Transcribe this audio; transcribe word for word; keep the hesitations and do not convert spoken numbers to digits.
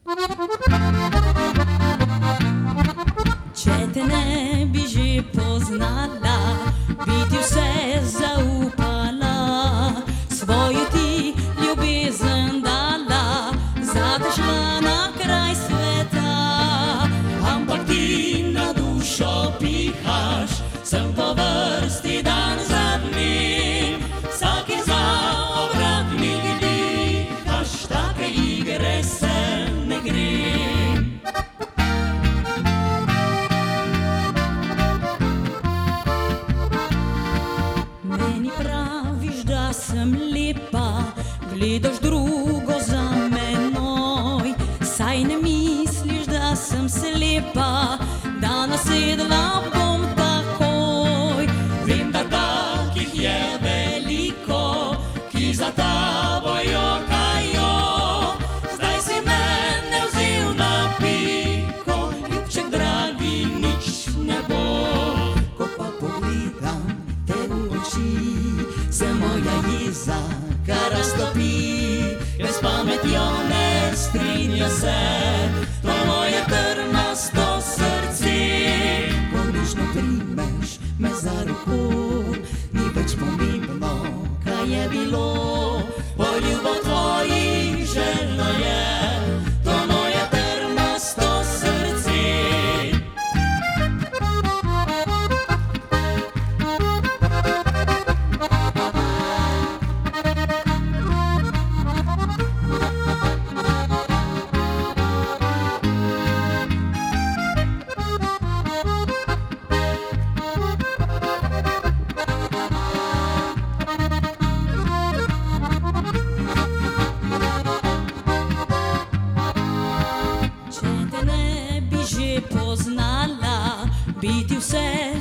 Če te ne bi že poznala, bi ti vse zaupala, svojo ti ljubezen dala, zate šla na kraj sveta. Ampak ti na dušo pihaš, sem po vrsti dan za dnem, vsaki za obratnik dihaš, take igre se ne gre. Meni praviš, da sem lepa, gledaš drugo za menoj, saj ne misliš, da sem slepa, da nasedla bom takoj. Vem, da takih je veliko, ki za tabo jokajo, zdaj si mene vzel na piko, ljubček dragi, nič ne bo. Ko pa pogledam te v oči, se moja jeza kar raztopi, ker s pametjo ne strinja se to moje trmasto srce. Ko nežno primeš me za roko, ni več pomembno, kaj je bilo, poljubo tvojih željno je to moje trmasto srce. Če te ne bi že poznala, bi ti vse